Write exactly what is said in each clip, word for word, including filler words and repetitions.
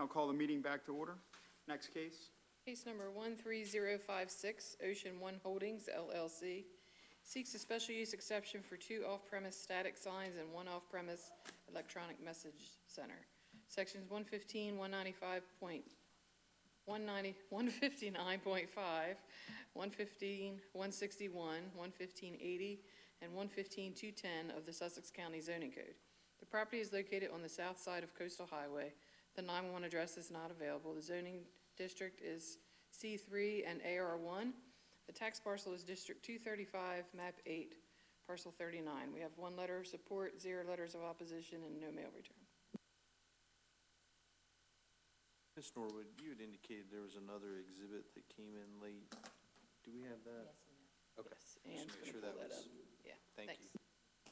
Now call the meeting back to order. Next case. Case number one three zero five six, Ocean One Holdings, L L C, seeks a special use exception for two off-premise static signs and one off-premise electronic message center. Sections one fifteen, one ninety-five point one ninety, one fifty-nine point five, one fifteen, one sixty-one, one fifteen eighty, and one fifteen two ten of the Sussex County Zoning Code. The property is located on the south side of Coastal Highway. The nine one one address is not available. The zoning district is C three and A R one. The tax parcel is District two thirty-five, Map eight, Parcel thirty-nine. We have one letter of support, zero letters of opposition, and no mail return. Miz Norwood, you had indicated there was another exhibit that came in late. Do we have that? Yes, Okay. Yes, Just Ann's make gonna sure pull that that was- up. Yeah, Thank thanks. you.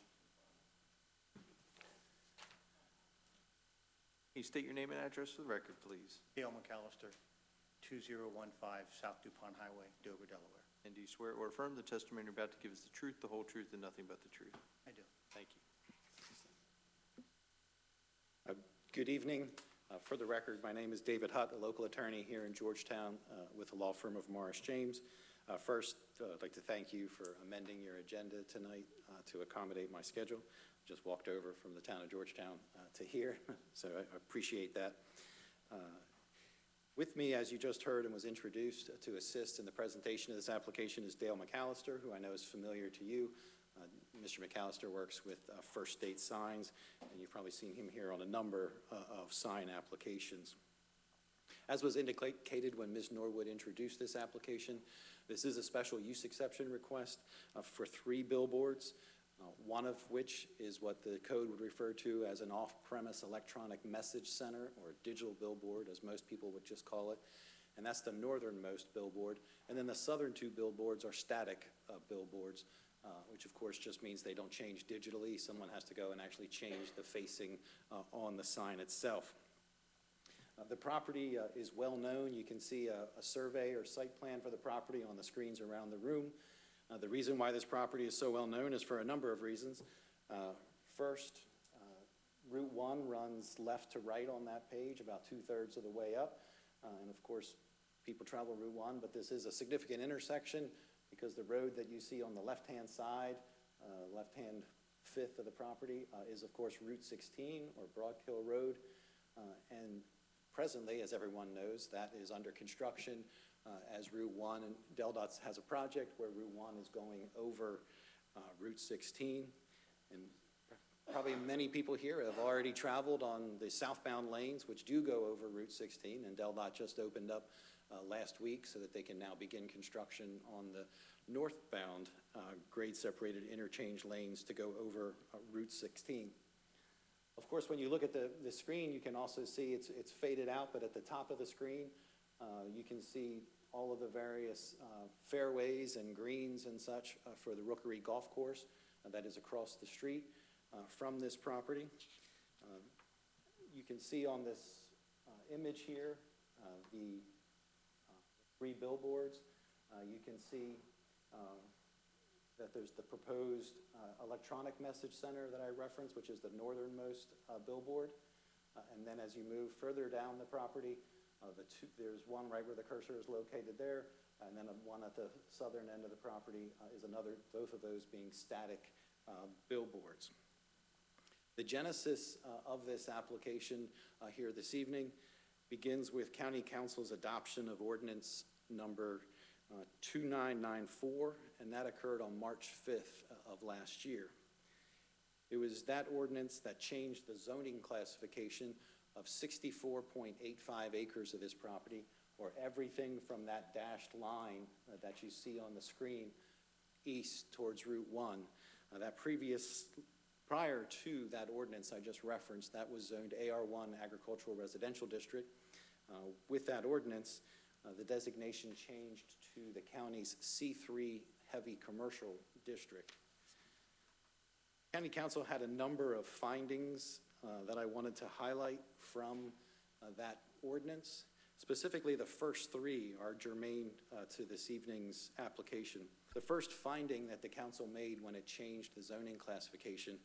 Can you state your name and address for the record, please? Dale McAllister, two zero one five South DuPont Highway, Dover, Delaware. And do you swear or affirm the testimony you're about to give is the truth, the whole truth, and nothing but the truth? I do. Thank you. Uh, Good evening. Uh, For the record, my name is David Hutt, a local attorney here in Georgetown uh, with the law firm of Morris James. Uh, First, uh, I'd like to thank you for amending your agenda tonight uh, to accommodate my schedule. Just walked over from the town of Georgetown uh, to here, so I I appreciate that. Uh, With me, as you just heard and was introduced to assist in the presentation of this application, is Dale McAllister, who I know is familiar to you. Uh, Mister McAllister works with uh, First State Signs, and you've probably seen him here on a number uh, of sign applications. As was indicated when Miz Norwood introduced this application, this is a special use exception request uh, for three billboards, uh, one of which is what the code would refer to as an off-premise electronic message center, or digital billboard, as most people would just call it. And that's the northernmost billboard. And then the southern two billboards are static uh, billboards, uh, which of course just means they don't change digitally. Someone has to go and actually change the facing uh, on the sign itself. Uh, the property uh, is well known. You can see a, a survey or site plan for the property on the screens around the room. Uh, the reason why this property is so well known is for a number of reasons. Uh, first, uh, Route one runs left to right on that page, about two-thirds of the way up. Uh, and of course, people travel Route one, but this is a significant intersection because the road that you see on the left-hand side, uh, left-hand fifth of the property, uh, is of course Route sixteen, or Broadkill Road. Uh, and presently, as everyone knows, that is under construction uh, as Route one, and DelDOT has a project where Route one is going over uh, Route sixteen. And probably many people here have already traveled on the southbound lanes, which do go over Route sixteen, and DelDOT just opened up uh, last week so that they can now begin construction on the northbound uh, grade-separated interchange lanes to go over uh, Route sixteen. Of course, when you look at the, the screen, you can also see it's, it's faded out, but at the top of the screen, uh, you can see all of the various uh, fairways and greens and such uh, for the Rookery Golf Course uh, that is across the street uh, from this property. Uh, you can see on this uh, image here uh, the uh, three billboards. Uh, you can see uh, that there's the proposed uh, electronic message center that I referenced, which is the northernmost uh, billboard. Uh, and then as you move further down the property, uh, the two, there's one right where the cursor is located there, and then one at the southern end of the property uh, is another, both of those being static uh, billboards. The genesis uh, of this application uh, here this evening begins with County Council's adoption of ordinance number Uh, two nine nine four, and that occurred on March fifth of last year. It was that ordinance that changed the zoning classification of sixty-four point eight five acres of this property, or everything from that dashed line uh, that you see on the screen east towards Route one. Uh, that previous, prior to that ordinance I just referenced, that was zoned A R one Agricultural Residential District. Uh, with that ordinance, Uh, the designation changed to the county's C three Heavy Commercial District. County Council had a number of findings uh, that I wanted to highlight from uh, that ordinance. Specifically, the first three are germane uh, to this evening's application. The first finding that the council made when it changed the zoning classification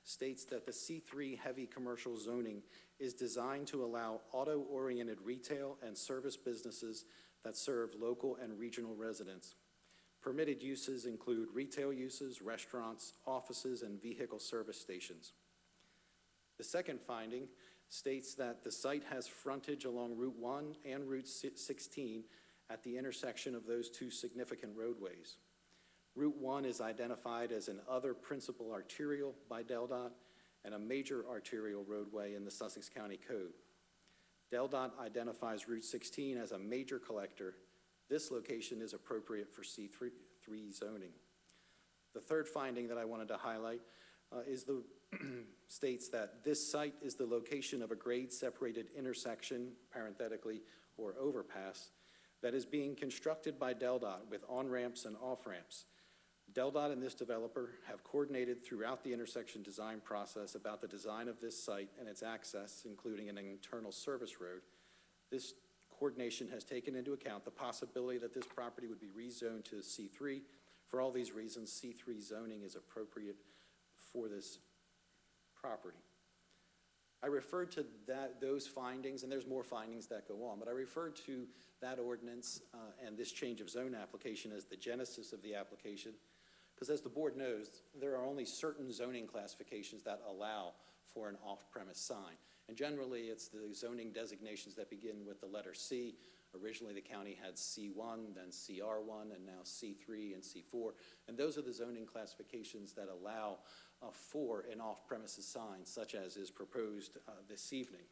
states that the C three heavy commercial zoning is designed to allow auto-oriented retail and service businesses that serve local and regional residents. Permitted uses include retail uses, restaurants, offices, and vehicle service stations. The second finding states that the site has frontage along Route one and Route sixteen at the intersection of those two significant roadways. Route one is identified as an other principal arterial by DelDOT and a major arterial roadway in the Sussex County Code. DelDOT identifies Route sixteen as a major collector. This location is appropriate for C three zoning. The third finding that I wanted to highlight uh, is the states that this site is the location of a grade-separated intersection, parenthetically, or overpass, that is being constructed by DelDOT with on-ramps and off-ramps. DelDOT and this developer have coordinated throughout the intersection design process about the design of this site and its access, including an internal service road. This coordination has taken into account the possibility that this property would be rezoned to C three. For all these reasons, C three zoning is appropriate for this property. I referred to that, those findings, and there's more findings that go on, but I referred to that ordinance uh, and this change of zone application as the genesis of the application, because as the board knows, there are only certain zoning classifications that allow for an off-premise sign. And generally, it's the zoning designations that begin with the letter C. Originally, the county had C one, then C R one, and now C three and C four. And those are the zoning classifications that allow uh, for an off-premises sign, such as is proposed uh, this evening.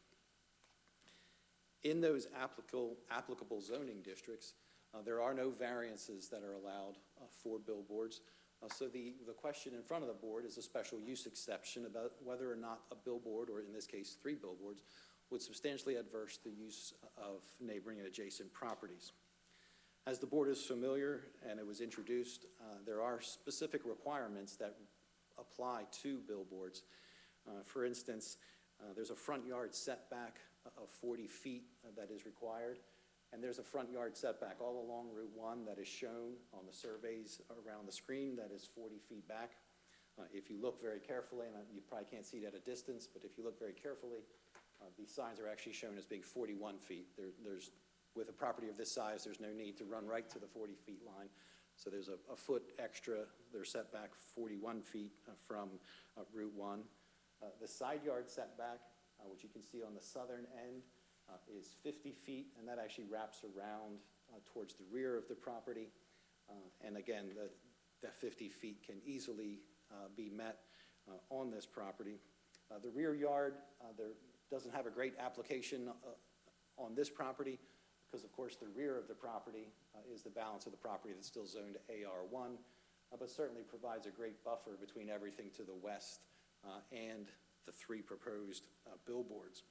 In those applicable, applicable zoning districts, uh, there are no variances that are allowed uh, for billboards. Uh, so the, the question in front of the board is a special use exception about whether or not a billboard, or in this case three billboards, would substantially adverse the use of neighboring and adjacent properties. As the board is familiar, and it was introduced, uh, there are specific requirements that apply to billboards. Uh, for instance, uh, there's a front yard setback of forty feet uh, that is required, and there's a front yard setback all along Route one that is shown on the surveys around the screen that is forty feet back. Uh, if you look very carefully, and you probably can't see it at a distance, but if you look very carefully, uh, these signs are actually shown as being forty-one feet. There, there's, with a property of this size, there's no need to run right to the forty feet line. So there's a, a foot extra. They're set back forty-one feet uh, from uh, Route one. Uh, the side yard setback, uh, which you can see on the southern end, uh, is fifty feet, and that actually wraps around uh, towards the rear of the property. Uh, and again, the, that fifty feet can easily uh, be met uh, on this property. Uh, the rear yard, uh, there doesn't have a great application uh, on this property, because of course the rear of the property uh, is the balance of the property that's still zoned A R one, uh, but certainly provides a great buffer between everything to the west uh, and the three proposed uh, billboards.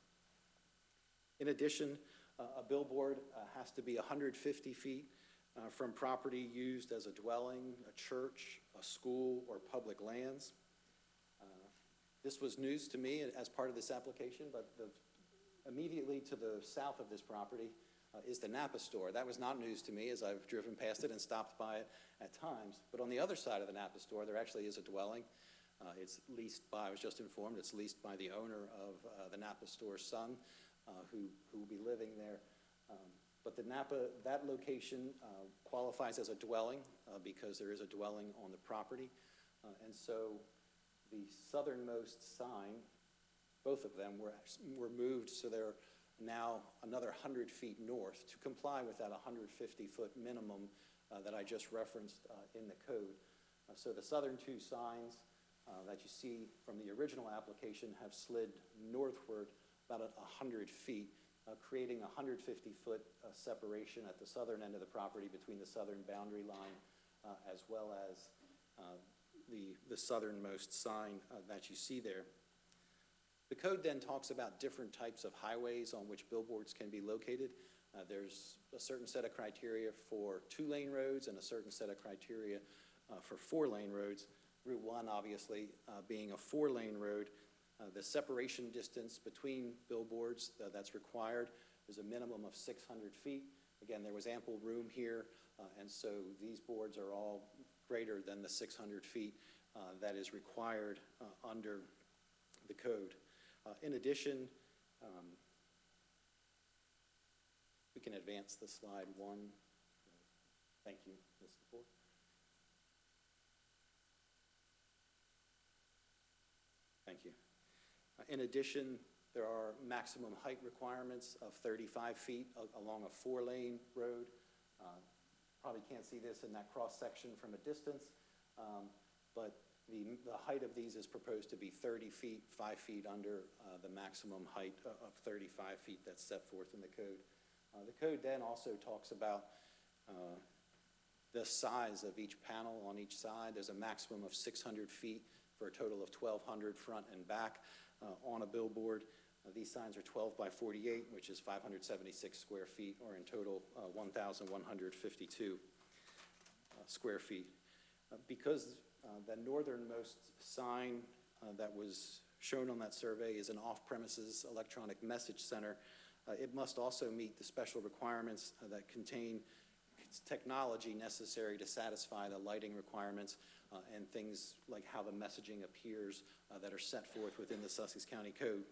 In addition, uh, a billboard uh, has to be one hundred fifty feet uh, from property used as a dwelling, a church, a school, or public lands. Uh, this was news to me as part of this application, but the, immediately to the south of this property uh, is the Napa store. That was not news to me, as I've driven past it and stopped by it at times. But on the other side of the Napa store, there actually is a dwelling. Uh, it's leased by, I was just informed, it's leased by the owner of uh, the Napa store's son, uh, who, who will be living there. Um, but the Napa, that location uh, qualifies as a dwelling uh, because there is a dwelling on the property. Uh, and so the southernmost sign, both of them were, were moved, so they're now another one hundred feet north to comply with that one hundred fifty foot minimum uh, that I just referenced uh, in the code. Uh, so the southern two signs uh, that you see from the original application have slid northward about one hundred feet, uh, creating a one hundred fifty foot uh, separation at the southern end of the property between the southern boundary line uh, as well as uh, the, the southernmost sign uh, that you see there. The code then talks about different types of highways on which billboards can be located. Uh, there's a certain set of criteria for two-lane roads and a certain set of criteria uh, for four-lane roads. Route one, obviously, uh, being a four-lane road, uh, the separation distance between billboards uh, that's required is a minimum of six hundred feet. Again, there was ample room here, uh, and so these boards are all greater than the six hundred feet uh, that is required uh, under the code. Uh, In addition, um, we can advance the slide one. Thank you, Miz Lepore. Thank you. Uh, In addition, there are maximum height requirements of thirty-five feet a- along a four-lane road. Uh, Probably can't see this in that cross-section from a distance, um, but the, the height of these is proposed to be thirty feet, five feet under uh, the maximum height o- of thirty-five feet that's set forth in the code. Uh, The code then also talks about uh, the size of each panel on each side. There's a maximum of six hundred feet for a total of twelve hundred front and back uh, on a billboard. Uh, These signs are twelve by forty-eight, which is five hundred seventy-six square feet, or in total uh, one thousand one hundred fifty-two uh, square feet. Uh, Because uh, the northernmost sign uh, that was shown on that survey is an off-premises electronic message center, uh, it must also meet the special requirements uh, that contain technology necessary to satisfy the lighting requirements uh, and things like how the messaging appears uh, that are set forth within the Sussex County Code.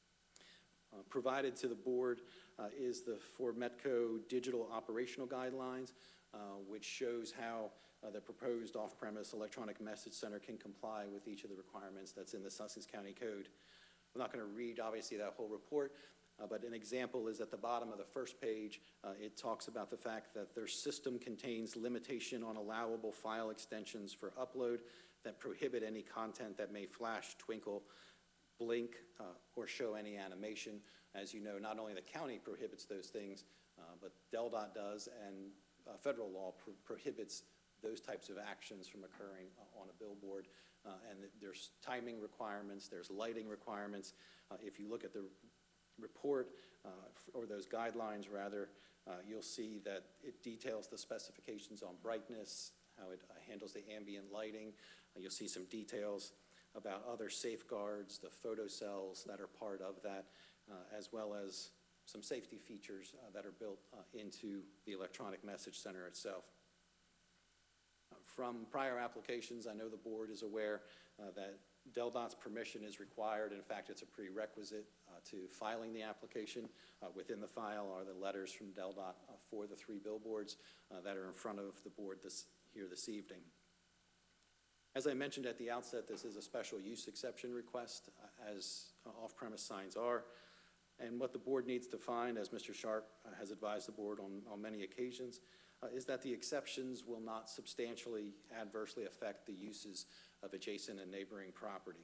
Uh, Provided to the board uh, is the for Metco digital operational guidelines, uh, which shows how uh, the proposed off-premise electronic message center can comply with each of the requirements that's in the Sussex County Code. I'm not going to read, obviously, that whole report, uh, but an example is at the bottom of the first page. Uh, it talks about the fact that their system contains limitation on allowable file extensions for upload that prohibit any content that may flash, twinkle, blink, uh, or show any animation. As you know, not only the county prohibits those things, uh, but DelDOT does, and uh, federal law pro prohibits those types of actions from occurring uh, on a billboard. Uh, and there's timing requirements, there's lighting requirements. Uh, if you look at the report, uh, or those guidelines rather, uh, you'll see that it details the specifications on brightness, how it uh, handles the ambient lighting. Uh, you'll see some details about other safeguards, the photocells that are part of that, uh, as well as some safety features uh, that are built uh, into the electronic message center itself. Uh, from prior applications, I know the board is aware uh, that DelDOT's permission is required. In fact, it's a prerequisite uh, to filing the application. Uh, within the file are the letters from DelDOT uh, for the three billboards uh, that are in front of the board this, here this evening. As I mentioned at the outset, this is a special use exception request, uh, as uh, off-premise signs are. And what the board needs to find, as Mister Sharp uh, has advised the board on, on many occasions, uh, is that the exceptions will not substantially adversely affect the uses of adjacent and neighboring property.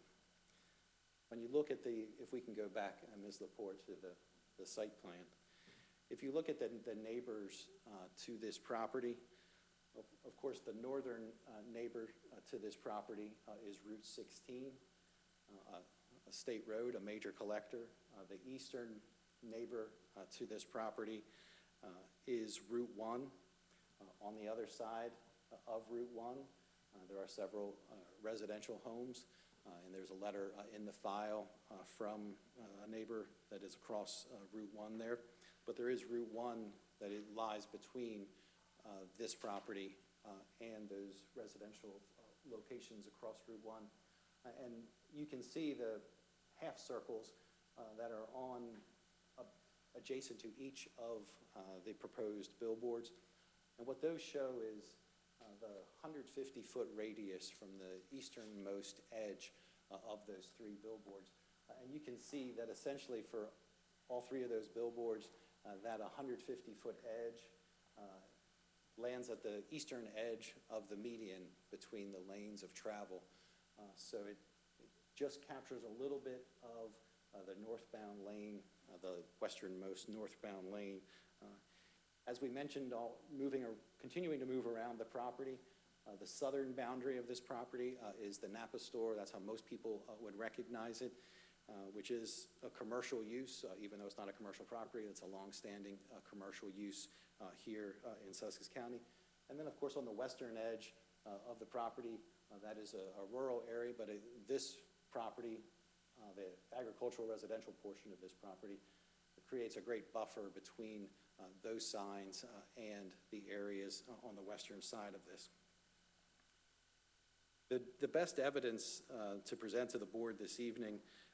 When you look at the, if we can go back, uh, Miz Lepore, to the, the site plan, if you look at the, the neighbors uh, to this property, Of, of course, the northern uh, neighbor uh, to this property uh, is Route sixteen, uh, a state road, a major collector. Uh, the eastern neighbor uh, to this property uh, is Route one. Uh, on the other side uh, of Route one, uh, there are several uh, residential homes, uh, and there's a letter uh, in the file uh, from uh, a neighbor that is across uh, Route one there. But there is Route one that it lies between Uh, this property uh, and those residential uh, locations across Route one. Uh, and you can see the half circles uh, that are on uh, adjacent to each of uh, the proposed billboards. And what those show is uh, the one hundred fifty foot radius from the easternmost edge uh, of those three billboards. Uh, and you can see that essentially for all three of those billboards, uh, that one hundred fifty foot edge uh, lands at the eastern edge of the median between the lanes of travel. Uh, so it, it just captures a little bit of uh, the northbound lane, uh, the westernmost northbound lane. Uh, as we mentioned, all moving or continuing to move around the property, uh, the southern boundary of this property uh, is the Napa store. That's how most people uh, would recognize it, uh, which is a commercial use, uh, even though it's not a commercial property. It's a long-standing uh, commercial use Uh, here uh, in Sussex County. And then, of course, on the western edge uh, of the property, uh, that is a, a rural area, but it, this property, uh, the agricultural residential portion of this property, creates a great buffer between uh, those signs uh, and the areas uh, on the western side of this. The, the best evidence uh, to present to the board this evening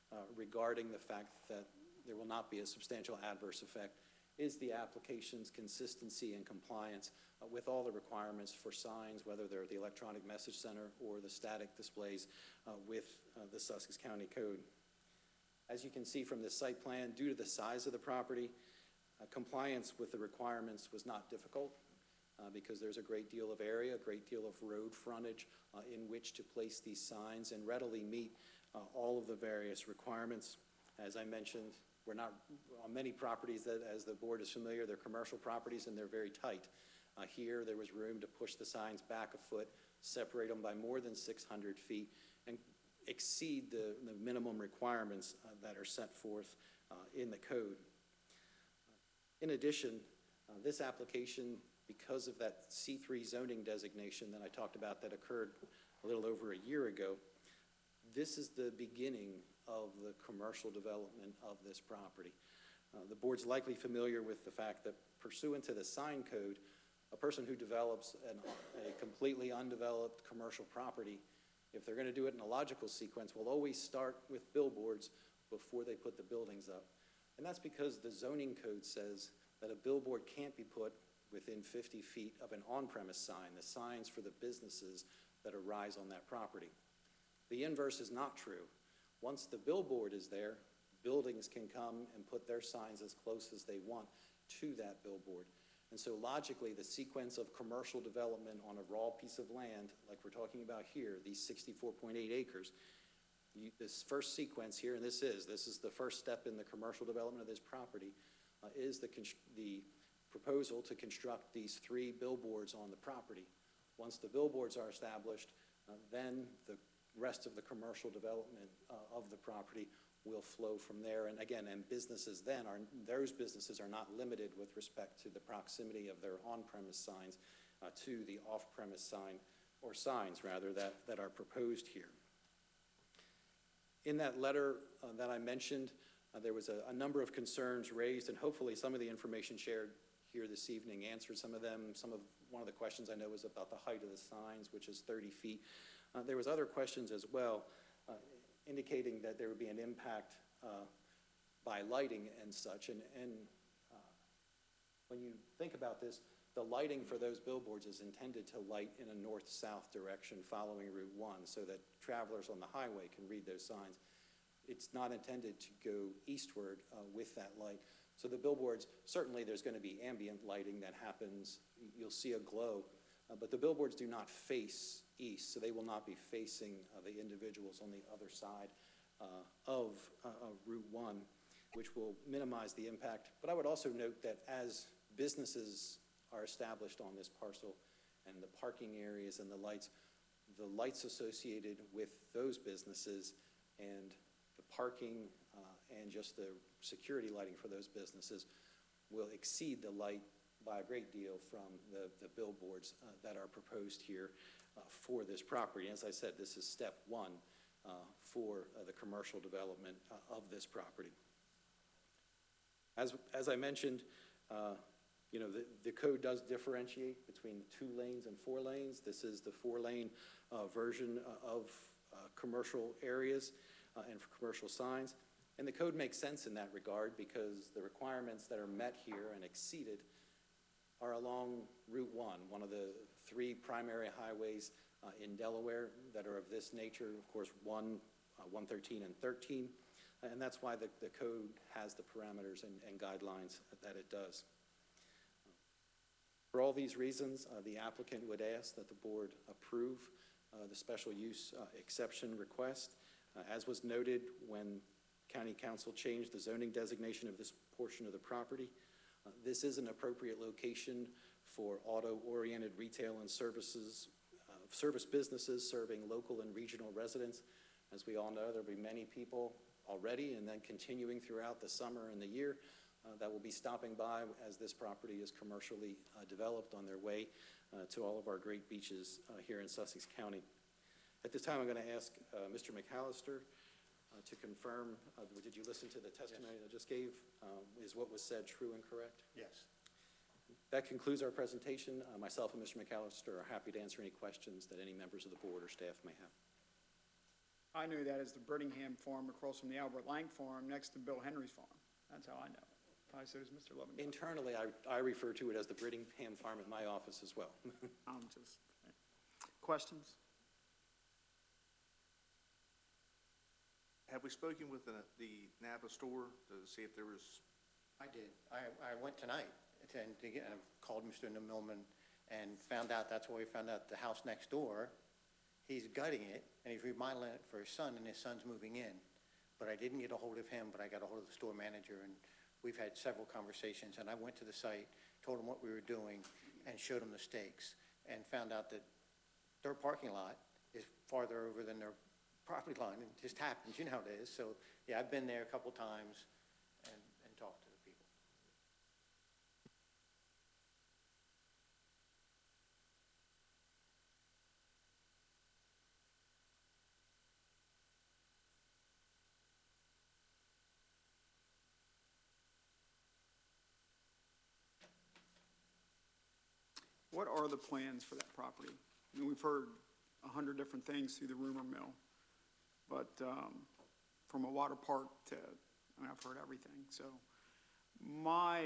uh, regarding the fact that there will not be a substantial adverse effect is the application's consistency and compliance uh, with all the requirements for signs, whether they're the electronic message center or the static displays uh, with uh, the Sussex County Code. As you can see from this site plan, due to the size of the property, uh, compliance with the requirements was not difficult uh, because there's a great deal of area, a great deal of road frontage uh, in which to place these signs and readily meet uh, all of the various requirements. As I mentioned, we're not, on many properties that, as the board is familiar, they're commercial properties and they're very tight. Uh, here, there was room to push the signs back a foot, separate them by more than six hundred feet, and exceed the, the minimum requirements uh, that are set forth uh, in the code. In addition, uh, this application, because of that C three zoning designation that I talked about that occurred a little over a year ago, this is the beginning of the commercial development of this property. Uh, the board's likely familiar with the fact that pursuant to the sign code, a person who develops an, a completely undeveloped commercial property, if they're going to do it in a logical sequence, will always start with billboards before they put the buildings up. And that's because the zoning code says that a billboard can't be put within fifty feet of an on-premise sign, the signs for the businesses that arise on that property. The inverse is not true. Once the billboard is there, buildings can come and put their signs as close as they want to that billboard. And so logically, the sequence of commercial development on a raw piece of land, like we're talking about here, these sixty-four point eight acres, you, this first sequence here, and this is, this is the first step in the commercial development of this property, uh, is the, the proposal to construct these three billboards on the property. Once the billboards are established, uh, then the rest of the commercial development uh, of the property will flow from there. And again, and businesses then are, those businesses are not limited with respect to the proximity of their on-premise signs uh, to the off-premise sign, or signs rather, that, that are proposed here. In that letter uh, that I mentioned, uh, there was a, a number of concerns raised, and hopefully some of the information shared here this evening answered some of them. Some of, one of the questions I know was about the height of the signs, which is thirty feet. Uh, there was other questions as well, uh, indicating that there would be an impact uh, by lighting and such. And, and uh, when you think about this, the lighting for those billboards is intended to light in a north-south direction following Route one so that travelers on the highway can read those signs. It's not intended to go eastward uh, with that light. So the billboards, certainly there's going to be ambient lighting that happens. You'll see a glow, uh, but the billboards do not face east, so they will not be facing uh, the individuals on the other side uh, of, uh, of Route one, which will minimize the impact. But I would also note that as businesses are established on this parcel and the parking areas and the lights, the lights associated with those businesses and the parking uh, and just the security lighting for those businesses will exceed the light by a great deal from the, the billboards uh, that are proposed here uh, for this property. As I said, this is step one uh, for uh, the commercial development uh, of this property. As, as I mentioned, uh, you know, the, the code does differentiate between two lanes and four lanes. This is the four-lane uh, version of uh, commercial areas uh, and for commercial signs. And the code makes sense in that regard because the requirements that are met here and exceeded are along Route one, one of the three primary highways uh, in Delaware that are of this nature, of course, one, uh, one thirteen and thirteen. And that's why the, the code has the parameters and, and guidelines that it does. For all these reasons, uh, the applicant would ask that the board approve uh, the special use uh, exception request. Uh, as was noted when County Council changed the zoning designation of this portion of the property, uh, this is an appropriate location for auto-oriented retail and services, uh, service businesses serving local and regional residents. As we all know, there will be many people already and then continuing throughout the summer and the year Uh, that will be stopping by as this property is commercially uh, developed on their way uh, to all of our great beaches uh, here in Sussex County. At this time, I'm going to ask uh, Mister McAllister uh, to confirm, uh, did you listen to the testimony yes. I just gave? Um, is what was said true and correct? Yes. That concludes our presentation. Uh, myself and Mister McAllister are happy to answer any questions that any members of the board or staff may have. I knew that as the Brittingham Farm across from the Albert Lang Farm, next to Bill Henry's farm. That's how I know it. Probably so does Mister Loving. Internally, I, I refer to it as the Brittingham Farm at my office as well. I'm just, questions? Have we spoken with the, the Napa store to see if there was, I did. I, I went tonight and to get, and called Mister Millman and found out, that's where we found out the house next door, he's gutting it and he's remodeling it for his son, and his son's moving in. But I didn't get a hold of him, but I got a hold of the store manager, and we've had several conversations, and I went to the site, told him what we were doing, and showed him the stakes, and found out that their parking lot is farther over than their property line. It just happens, you know how it is. So, yeah, I've been there a couple times and, and talked to the people. What are the plans for that property? I mean, we've heard a hundred different things through the rumor mill, but um, from a water park to, I mean, I've heard everything. So my,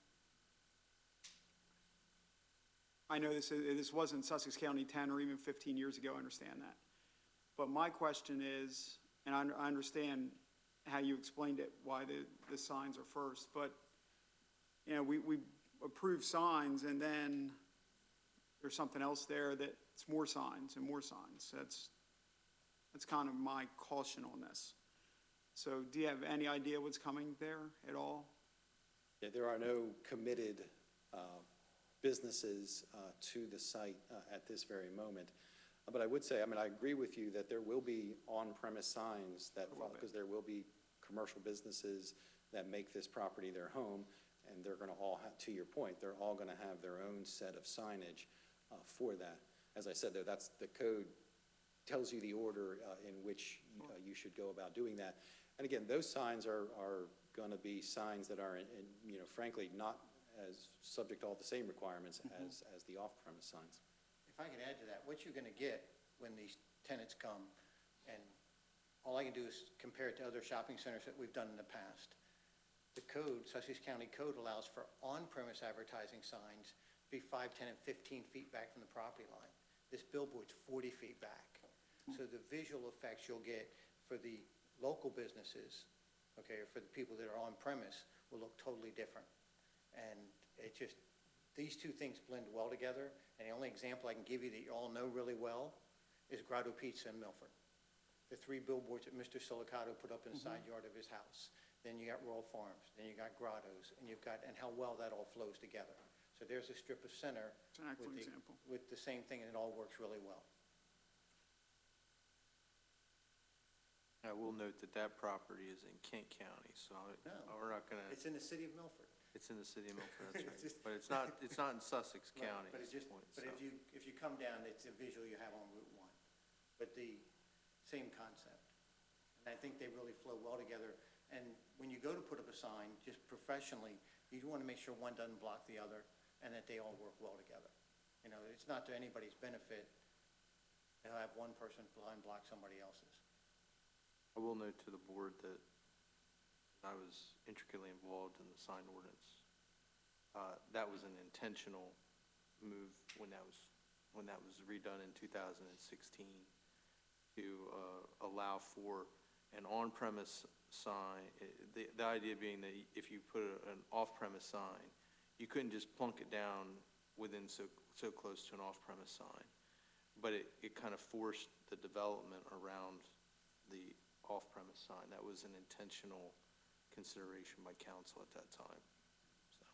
I know this, this wasn't Sussex County ten or even fifteen years ago, I understand that. But my question is, and I, I understand how you explained it, why the, the signs are first, but, you know, we, we approve signs and then there's something else there that's more signs and more signs. That's, that's kind of my caution on this. So do you have any idea what's coming there at all? Yeah, there are no committed uh, businesses uh, to the site uh, at this very moment. Uh, But I would say, I mean, I agree with you that there will be on-premise signs that, A little bit. because there will be commercial businesses that make this property their home, and they're gonna all have, to your point, they're all gonna have their own set of signage uh, for that. As I said, though, that's, the code tells you the order uh, in which uh, you should go about doing that. And again, those signs are, are gonna be signs that are, in, in, you know, frankly, not as subject to all the same requirements as, as the off-premise signs. If I could add to that, what you're gonna get when these tenants come, and all I can do is compare it to other shopping centers that we've done in the past. The code, Sussex County Code, allows for on-premise advertising signs to be five, ten, and fifteen feet back from the property line. This billboard's forty feet back. So the visual effects you'll get for the local businesses, okay, or for the people that are on-premise, will look totally different. And it just, these two things blend well together, and the only example I can give you that you all know really well is Grotto Pizza in Milford. The three billboards that Mister Silicato put up in the side yard of his house. Then you got Royal Farms, then you got Grottos, and you've got, and how well that all flows together. So there's a strip of center It's an excellent with the, example. with the same thing, and it all works really well. I will note that that property is in Kent County, so I- No. we're not gonna, It's in the city of Milford. it's in the city of Milford, that's It's right. just- But it's not, it's not in Sussex Right, County But at it this just, point, but so. if you, if you come down, it's a visual you have on Route one. But the same concept. And I think they really flow well together. And when you go to put up a sign, just professionally, you want to make sure one doesn't block the other and that they all work well together. You know, it's not to anybody's benefit to have one person blind block somebody else's. I will note to the board that I was intricately involved in the sign ordinance. Uh, That was an intentional move when that was, when that was redone in two thousand sixteen to uh, allow for an on-premise sign. Eh, The, the idea being that if you put a- an off-premise sign, you couldn't just plunk it down within so, so close to an off-premise sign. But it, it kind of forced the development around the off-premise sign. That was an intentional consideration by council at that time, so.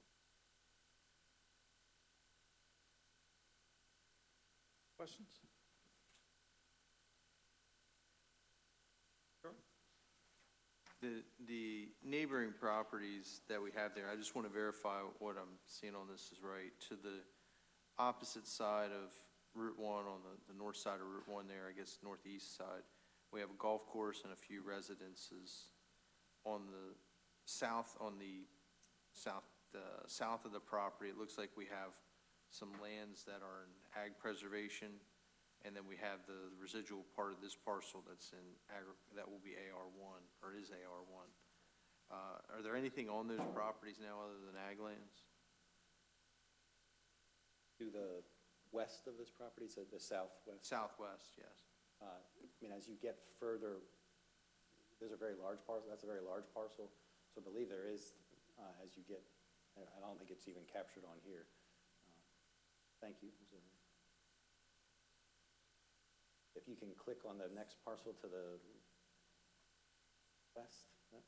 Questions? Sure. The, the neighboring properties that we have there, I just want to verify what I'm seeing on this is right. To the opposite side of Route one, on the, the north side of Route one there, I guess northeast side, we have a golf course and a few residences. On the south, on the south, uh, south of the property, it looks like we have some lands that are in ag preservation. And then we have the residual part of this parcel that's in agri, that will be A R one, or is A R one. Uh, are there anything on those properties now other than ag lands? To the west of this property, so the southwest? Southwest, yes. Uh, I mean, as you get further, those are very large parcels, that's a very large parcel, so I believe there is, uh, as you get, I I don't think it's even captured on here. Uh, Thank you. Is there- If you can click on the next parcel to the west, yeah.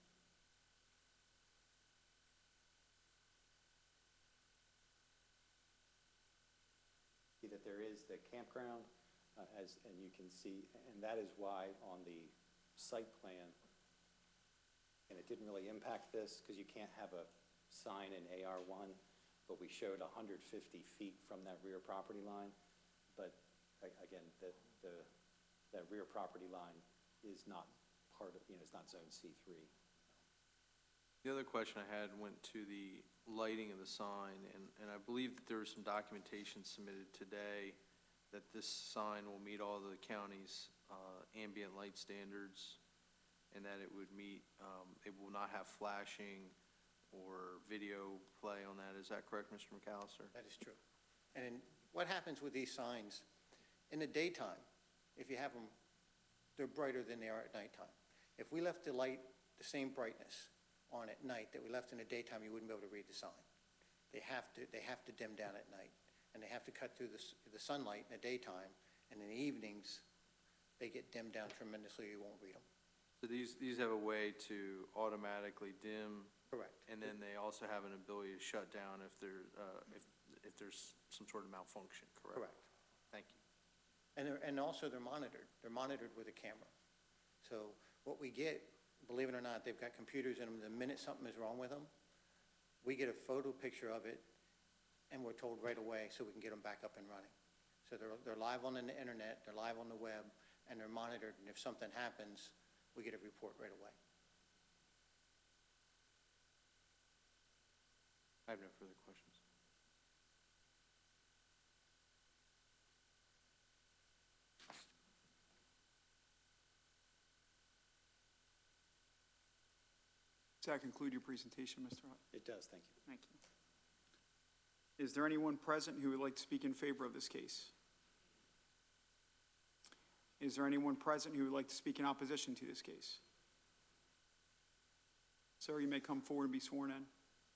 See that there is the campground, uh, as, and you can see, and that is why on the site plan, and it didn't really impact this, because you can't have a sign in A R one, but we showed one hundred fifty feet from that rear property line. But a- again, the, the, that rear property line is not part of, you know, it's not zone C three. The other question I had went to the lighting of the sign, and, and I believe that there was some documentation submitted today that this sign will meet all the county's uh, ambient light standards, and that it would meet, um, it will not have flashing or video play on that. Is that correct, Mister McAllister? That is true. And what happens with these signs, in the daytime, if you have them, they're brighter than they are at nighttime. If we left the light, the same brightness on at night that we left in the daytime, you wouldn't be able to read the sign. They have to, they have to dim down at night, and they have to cut through the, s- the sunlight in the daytime, and in the evenings, they get dimmed down tremendously, you won't read them. So these, these have a way to automatically dim, Correct. and then they also have an ability to shut down if there, uh, if, if there's some sort of malfunction, correct? Correct. Thank you. And they're, and also they're monitored. They're monitored with a camera. So what we get, believe it or not, they've got computers in them. The minute something is wrong with them, we get a photo picture of it, and we're told right away so we can get them back up and running. So they're, they're live on the internet, they're live on the web, and they're monitored. And if something happens, we get a report right away. I have no further questions. Does that conclude your presentation, Mister Hutt? It does, thank you. Thank you. Is there anyone present who would like to speak in favor of this case? Is there anyone present who would like to speak in opposition to this case? Sir, you may come forward and be sworn in.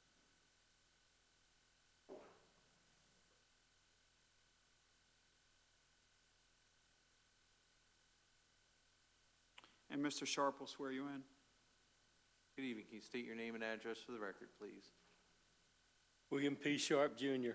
And Mister Sharp will swear you in. Good evening. Can you state your name and address for the record, please? William P. Sharp, Junior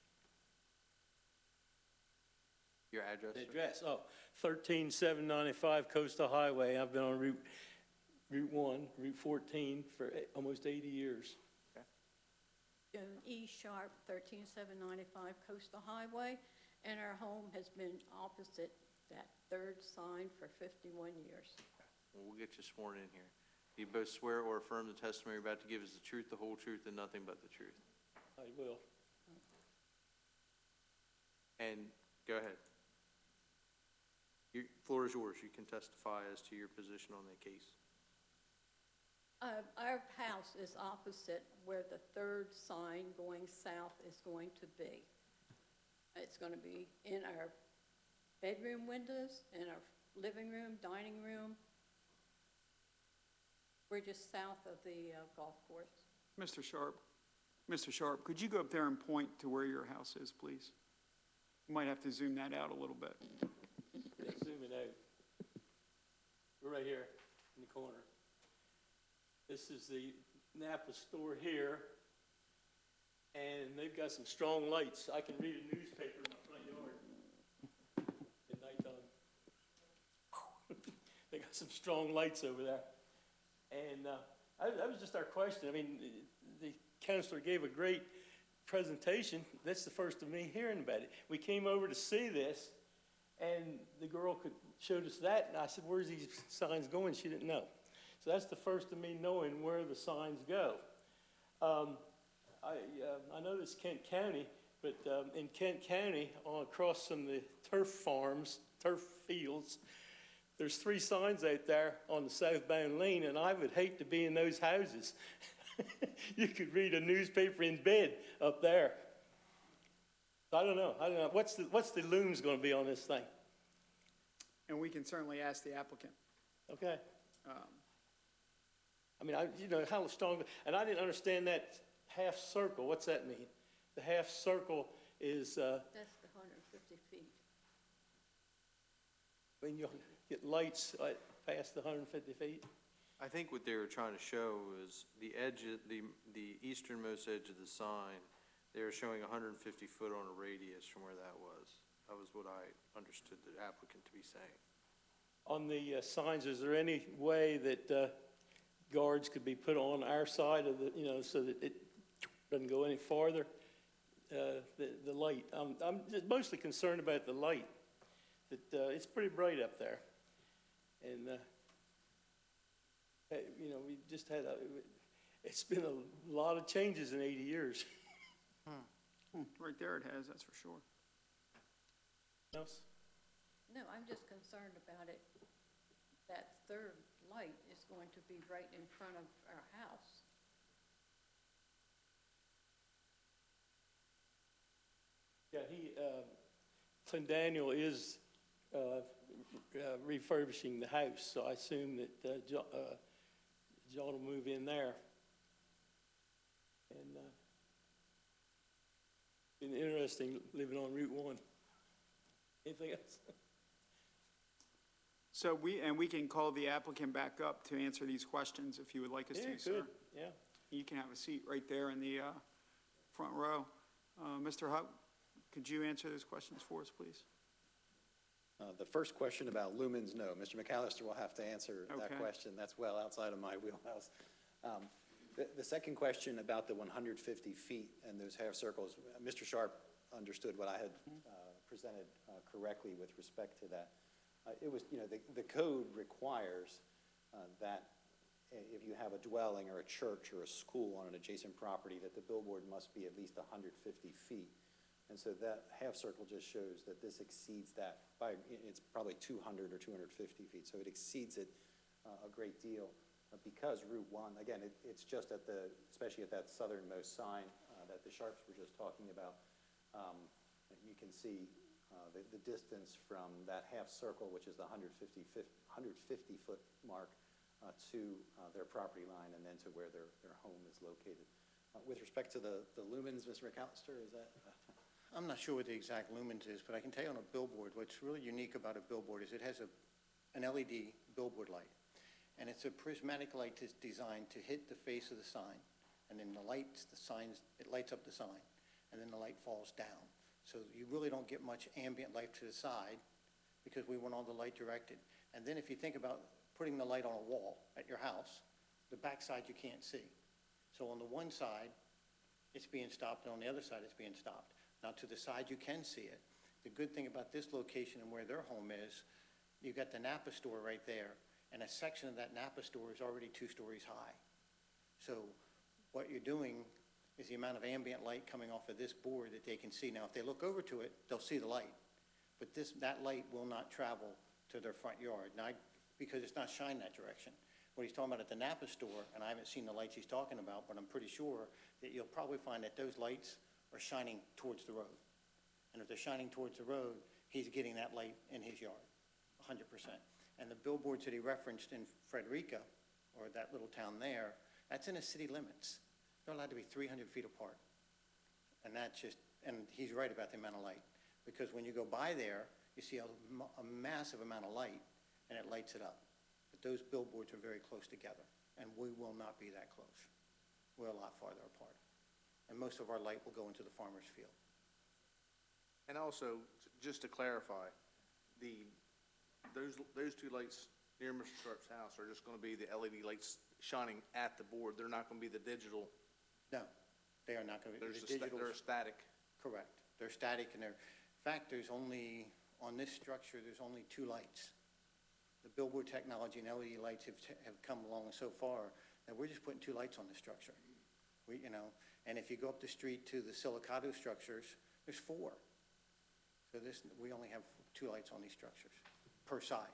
Your address, The sir? address, oh, thirteen seven ninety-five Coastal Highway. I've been on Route, Route one, Route fourteen for e- almost eighty years. Joan E. Sharp, thirteen seven ninety-five Coastal Highway, and our home has been opposite that third sign for fifty-one years. Well, we'll get you sworn in here. Do you both swear or affirm the testimony you're about to give is the truth, the whole truth, and nothing but the truth? I will. And go ahead. Your floor is yours. You can testify as to your position on the case. Uh, Our house is opposite where the third sign going south is going to be. It's going to be in our bedroom windows, in our living room, dining room. We're just south of the uh, golf course. Mister Sharp, Mister Sharp, could you go up there and point to where your house is, please? You might have to zoom that out a little bit. Yeah, zoom it out. We're right here in the corner. This is the Napa store here, and they've got some strong lights. I can read a newspaper in my front yard at nighttime. They got some strong lights over there. And uh, I- that was just our question. I mean, the counselor gave a great presentation. That's the first of me hearing about it. We came over to see this, and the girl could, showed us that, and I said, where's these signs going? She didn't know. So that's the first of me knowing where the signs go. Um, I, uh, I know it's Kent County, but um, in Kent County, on across from the turf farms, turf fields. There's three signs out there on the southbound lane, and I would hate to be in those houses. You could read a newspaper in bed up there. I don't know, I don't know, what's the, what's the looms gonna be on this thing? And we can certainly ask the applicant. Okay, Um, I mean, I, you know, how strong, and I didn't understand that half circle, what's that mean? The half circle is, uh, That's the hundred and fifty feet. when you get lights uh, past the hundred and fifty feet. I think what they were trying to show is the edge, of- the, the easternmost edge of the sign, they were showing one hundred and fifty foot on a radius from where that was. That was what I understood the applicant to be saying. On the uh, signs, is there any way that uh, guards could be put on our side of the, you know, so that it doesn't go any farther? Uh, The, the light, I'm, I'm just mostly concerned about the light, that uh, it's pretty bright up there. And, uh, hey, you know, we just had a, it's been a lot of changes in eighty years. hmm, Right there it has, that's for sure. Else? No, I'm just concerned about it. That third light is going to be right in front of our house. Yeah, he, uh, Clint Daniel is uh, uh, refurbishing the house, so I assume that uh, Jo- uh, John will move in there. And uh, been interesting living on Route One. Anything else? So we, and we can call the applicant back up to answer these questions if you would like us Yeah, to, sir. good, yeah. You can have a seat right there in the uh, front row. Uh, Mister Hutt, could you answer those questions for us, please? Uh, The first question about lumens, no. Mister McAllister will have to answer that Okay. question. That's well outside of my wheelhouse. Um, The, the second question about the one hundred fifty feet and those half circles, Mister Sharp understood what I had uh, presented uh, correctly with respect to that. Uh, It was, you know, the, the code requires uh, that i- if you have a dwelling or a church or a school on an adjacent property, that the billboard must be at least one hundred fifty feet. And so that half circle just shows that this exceeds that by, it's probably two hundred or two hundred fifty feet. So it exceeds it uh, a great deal uh, because Route One, again, it, it's just at the, especially at that southernmost sign uh, that the Sharps were just talking about. Um, you can see uh, the, the distance from that half circle, which is the one hundred fifty, one hundred fifty foot mark uh, to uh, their property line and then to where their, their home is located. Uh, with respect to the, the lumens, Mister McAllister, is that? Uh, I'm not sure what the exact lumens is, but I can tell you on a billboard, what's really unique about a billboard is it has a, an L E D billboard light. And it's a prismatic light that's designed to hit the face of the sign. And then the lights, the signs, it lights up the sign. And then the light falls down. So you really don't get much ambient light to the side because we want all the light directed. And then if you think about putting the light on a wall at your house, the back side you can't see. So on the one side, it's being stopped, and on the other side, it's being stopped. Now, to the side, you can see it. The good thing about this location and where their home is, you've got the Napa store right there, and a section of that Napa store is already two stories high. So what you're doing is the amount of ambient light coming off of this board that they can see. Now, if they look over to it, they'll see the light. But this, that light will not travel to their front yard, now, because it's not shining that direction. What he's talking about at the Napa store, and I haven't seen the lights he's talking about, but I'm pretty sure that you'll probably find that those lights are shining towards the road. And if they're shining towards the road, he's getting that light in his yard, one hundred percent. And the billboards that he referenced in Frederica, or that little town there, that's in the city limits. They're allowed to be three hundred feet apart. And that's just, and he's right about the amount of light. Because when you go by there, you see a, a massive amount of light, and it lights it up. But those billboards are very close together, and we will not be that close. We're a lot farther apart. And most of our light will go into the farmer's field. And also, just to clarify, the, those, those two lights near Mister Sharp's house are just gonna be the L E D lights shining at the board. They're not gonna be the digital. No, they are not going to be. There's The a, sta- digitals- they're a static. Correct. They're static, and they're, in fact, there's only, on this structure, there's only two lights. The billboard technology and L E D lights have, have come along so far that we're just putting two lights on the structure. We, you know, and if you go up the street to the Silicato structures, there's four. So this, we only have two lights on these structures per side.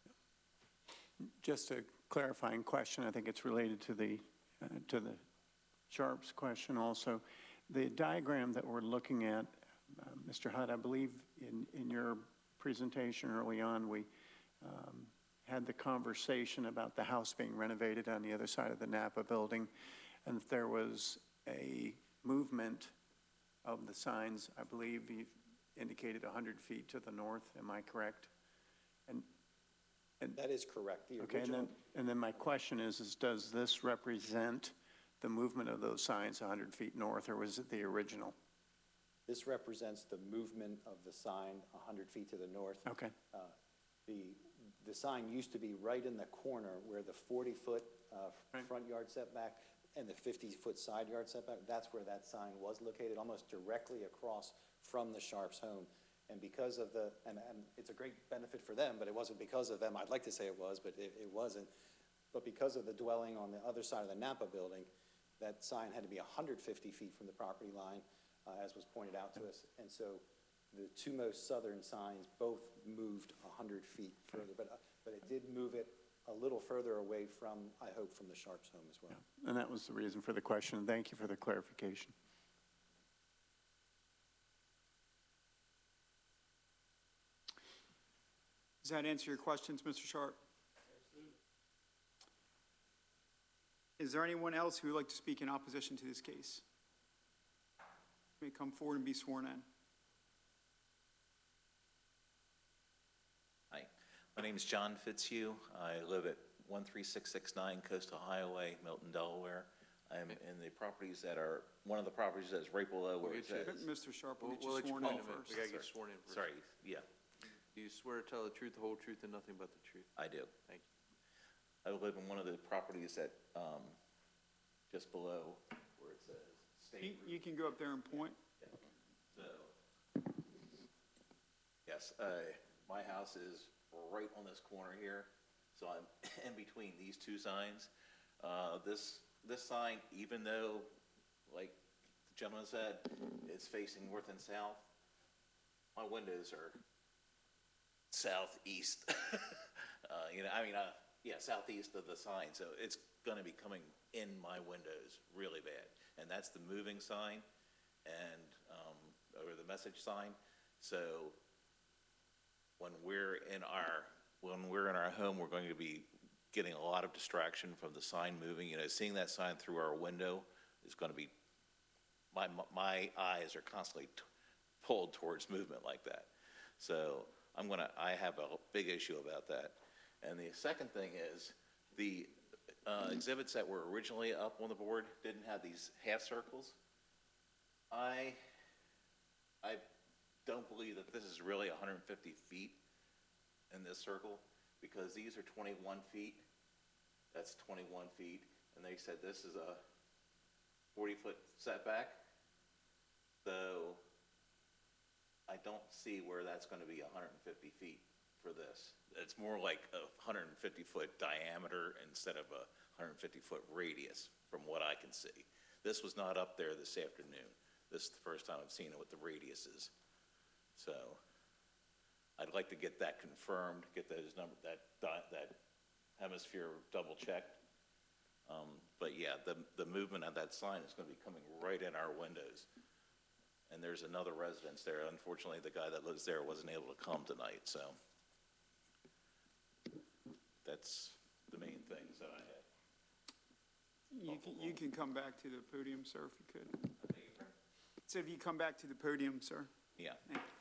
Just a clarifying question, I think it's related to the, uh, to the Sharps question also. The diagram that we're looking at, uh, Mister Hutt, I believe in, in your presentation early on, we um, had the conversation about the house being renovated on the other side of the Napa building, and if there was a movement of the signs, I believe you indicated one hundred feet to the north, am I correct? And And, That is correct. The okay, and then, original, and then my question is, is does this represent the movement of those signs one hundred feet north, or was it the original? this represents the movement of the sign one hundred feet to the north. Okay, Uh, The, the sign used to be right in the corner where the forty-foot Right. front yard setback and the fifty-foot side yard setback, that's where that sign was located, almost directly across from the Sharps home. And because of the, and, and it's a great benefit for them, but it wasn't because of them, I'd like to say it was, but it, it wasn't. But because of the dwelling on the other side of the Napa building, that sign had to be one hundred fifty feet from the property line, uh, as was pointed out to us. And so the two most southern signs both moved one hundred feet further, but, uh, but it did move it a little further away from, I hope, from the Sharps home as well. yeah. And that was the reason for the question. Thank you for the clarification. Does that answer your questions, Mister Sharp? Is there anyone else who would like to speak in opposition to this case? May come forward and be sworn in. Hi, my name is John Fitzhugh. I live at one three six six nine Coastal Highway, Milton, Delaware. I'm in the properties that are, one of the properties that's right below where it We'll get says. Mister Sharp, we'll We'll, get we'll you let you sworn point in in a minute. first. We gotta get sworn in first. Sorry, yeah, Do you swear to tell the truth, the whole truth, and nothing but the truth? I do. Thank you. I live in one of the properties that, um, just below where it says You, state. you can go up there and point. So, yes, uh, my house is right on this corner here, so I'm in between these two signs. Uh, this, this sign, even though, like the gentleman said, it's facing north and south, my windows are southeast. Uh, you know, I mean, uh, yeah, southeast of the sign, so it's gonna be coming in my windows really bad. And that's the moving sign and, um, or the message sign. So when we're in our, when we're in our home, we're going to be getting a lot of distraction from the sign moving. You know, seeing that sign through our window is gonna be, my, my eyes are constantly t- pulled towards movement like that. So I'm gonna, I have a big issue about that. And the second thing is, the uh, exhibits that were originally up on the board didn't have these half circles. I, I don't believe that this is really one hundred fifty feet in this circle, because these are twenty-one feet, that's twenty-one feet, and they said this is a forty-foot setback. So I don't see where that's gonna be one hundred fifty feet for this. It's more like a one hundred fifty foot diameter instead of a one hundred fifty foot radius, from what I can see. This was not up there this afternoon. This is the first time I've seen it with the radiuses. So I'd like to get that confirmed, get those number, that, di- that hemisphere double checked. Um, but yeah, the, the movement of that sign is gonna be coming right in our windows. And there's another residence there. Unfortunately, the guy that lives there wasn't able to come tonight, so. That's the main things that I had. You can, you can come back to the podium, sir, if you could. So if you come back to the podium, sir. Yeah. Thank you.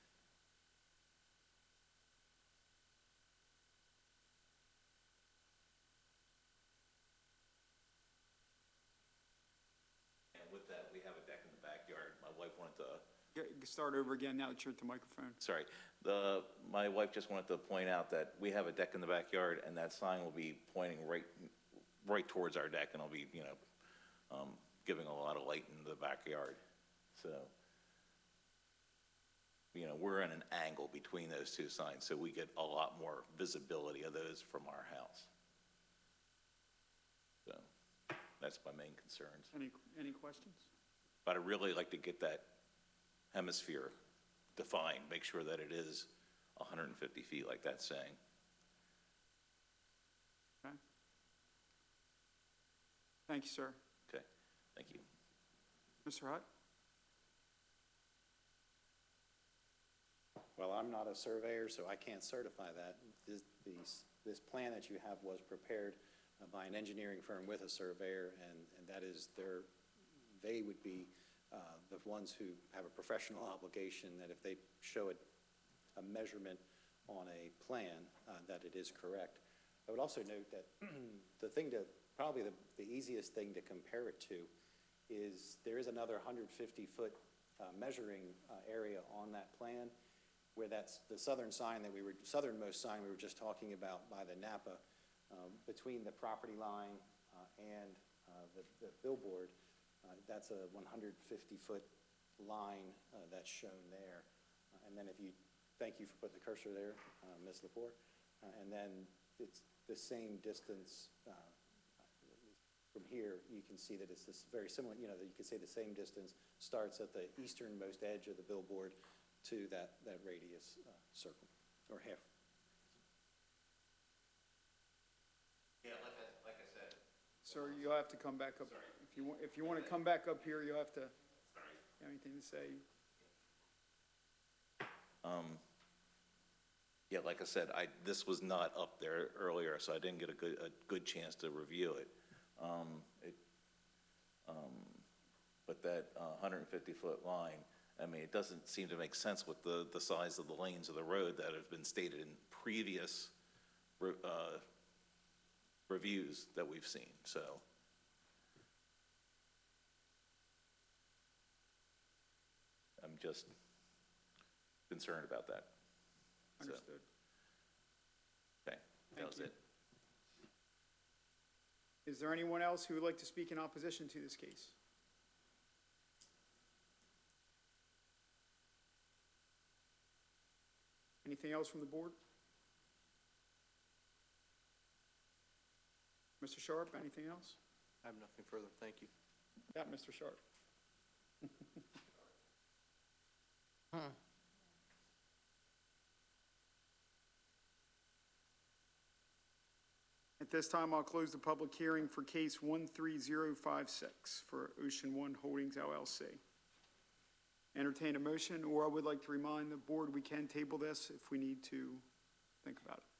And with that, we have a deck in the backyard. My wife wanted to, Get- Start over again now that you're at the microphone. sorry, the, my wife just wanted to point out that we have a deck in the backyard, and that sign will be pointing right, right towards our deck, and it'll be, you know, um, giving a lot of light in the backyard. So, you know, we're in an angle between those two signs, so we get a lot more visibility of those from our house. So, that's my main concerns. Any, any questions? But I'd really like to get that hemisphere defined, make sure that it is hundred and fifty feet like that's saying. Okay. Thank you, sir. Okay, thank you. Mister Hutt? Well, I'm not a surveyor, so I can't certify that. This, these, this plan that you have was prepared uh, by an engineering firm with a surveyor, and, and that is their, they would be uh, the ones who have a professional obligation that if they show a, a measurement on a plan, uh, that it is correct. I would also note that the thing to, probably the, the easiest thing to compare it to is there is another one hundred fifty foot uh, measuring uh, area on that plan, where that's the southern sign that we were, southernmost sign we were just talking about by the Napa, um, between the property line uh, and uh, the, the billboard, uh, that's a one hundred fifty foot line uh, that's shown there. Uh, and then if you, thank you for putting the cursor there, uh, Miz Lepore, uh, and then it's the same distance uh, from here. You can see that it's this very similar, you know, that you could say the same distance starts at the easternmost edge of the billboard to that, that radius uh, circle, or half. Yeah, like I, like I said. Sir, you'll have to come back up. If you want, if you want to come back up here, you'll have to, have anything to say? Um, yeah, like I said, I, this was not up there earlier, so I didn't get a good, a good chance to review it. Um, it, um, but that uh, one hundred fifty foot line, I mean, it doesn't seem to make sense with the, the size of the lanes of the road that have been stated in previous re, uh, reviews that we've seen, so. I'm just concerned about that. So, Understood. okay, that Thank was you. it. Is there anyone else who would like to speak in opposition to this case? Anything else from the board? Mister Sharp, anything else? I have nothing further, thank you. Yeah, Mister Sharp. At this time, I'll close the public hearing for case one three zero five six for Ocean One Holdings L L C. Entertain a motion, or I would like to remind the board we can table this if we need to think about it.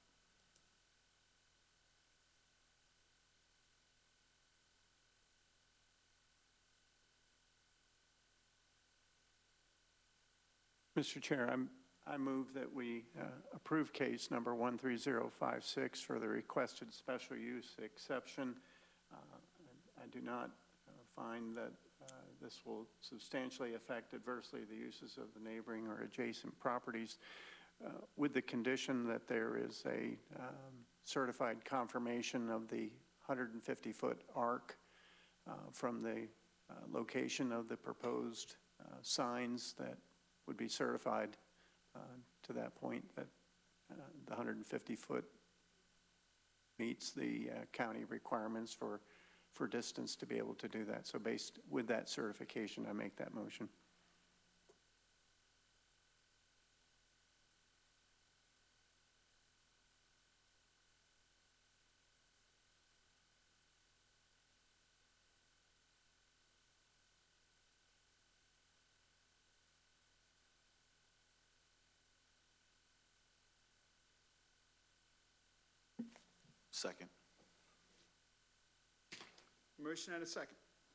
Mister Chair, I'm, I move that we uh, approve case number one three zero five six for the requested special use exception. Uh, I, I do not uh, find that uh, this will substantially affect adversely the uses of the neighboring or adjacent properties, uh, with the condition that there is a um, certified confirmation of the one hundred fifty foot arc uh, from the uh, location of the proposed uh, signs that would be certified uh, to that point that uh, the one hundred fifty foot meets the uh, county requirements for, for distance to be able to do that. So based with that certification, I make that motion. Second. Motion and a second.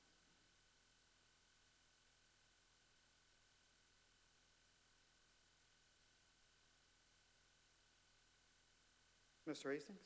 Mister Hastings?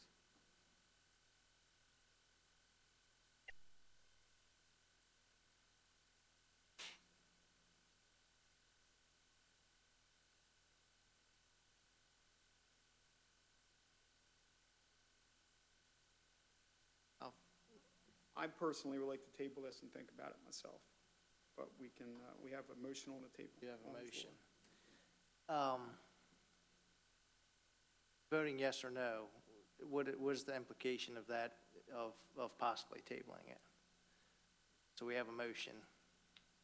I personally would like to table this and think about it myself, but we can, uh, we have a motion on the table. You have on a the motion. floor. Um, Voting yes or no, what, what is the implication of that, of, of possibly tabling it? So we have a motion.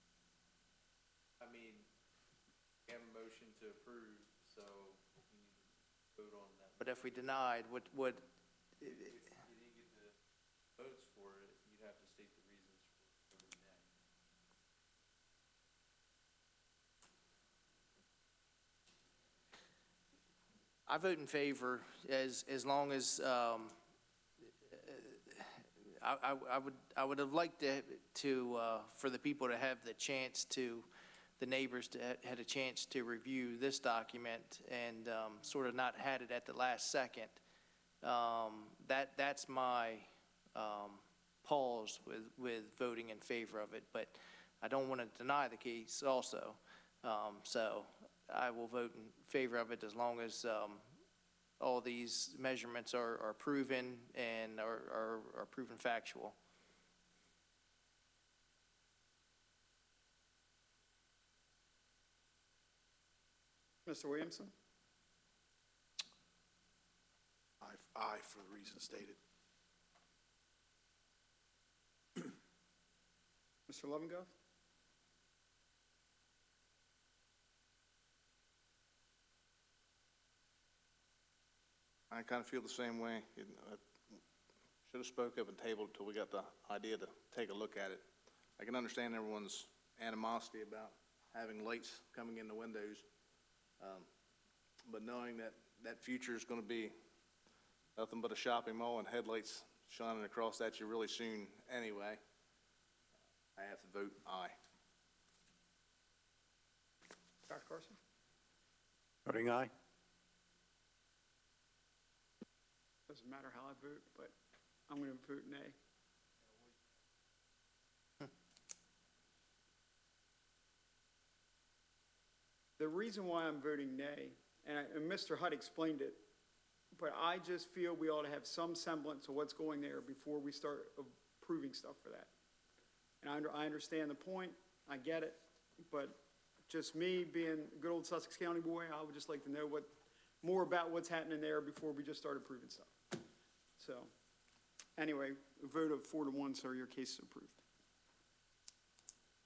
I mean, we have a motion to approve, so you but if we denied, would, would, If you didn't get the votes for it, you'd have to state the reasons for voting nay. I vote in favor as, as long as, um, I, I, I would, I would have liked to, to, uh, for the people to have the chance to, the neighbors to, had a chance to review this document and, um, sort of not had it at the last second. Um, that, that's my, um, pause with, with voting in favor of it, but I don't want to deny the case also. Um, so I will vote in favor of it as long as, um, all these measurements are, are proven and are, are, are proven factual. Mister Williamson? Aye, aye for the reasons stated. Mister Levengoff? I kind of feel the same way. It- I should have spoke up and tabled until we got the idea to take a look at it. I can understand everyone's animosity about having lights coming in the windows, um, but knowing that that future is going to be nothing but a shopping mall and headlights shining across at you really soon anyway, I have to vote aye. Doctor Carson? Voting aye. Doesn't matter how I vote, but I'm going to vote nay. The reason why I'm voting nay, and, I, and Mister Hutt explained it, but I just feel we ought to have some semblance of what's going there before we start approving stuff for that. And I, under, I understand the point, I get it, but just me being a good old Sussex County boy, I would just like to know what, more about what's happening there before we just start approving stuff. So, anyway, a vote of four to one, sir, your case is approved.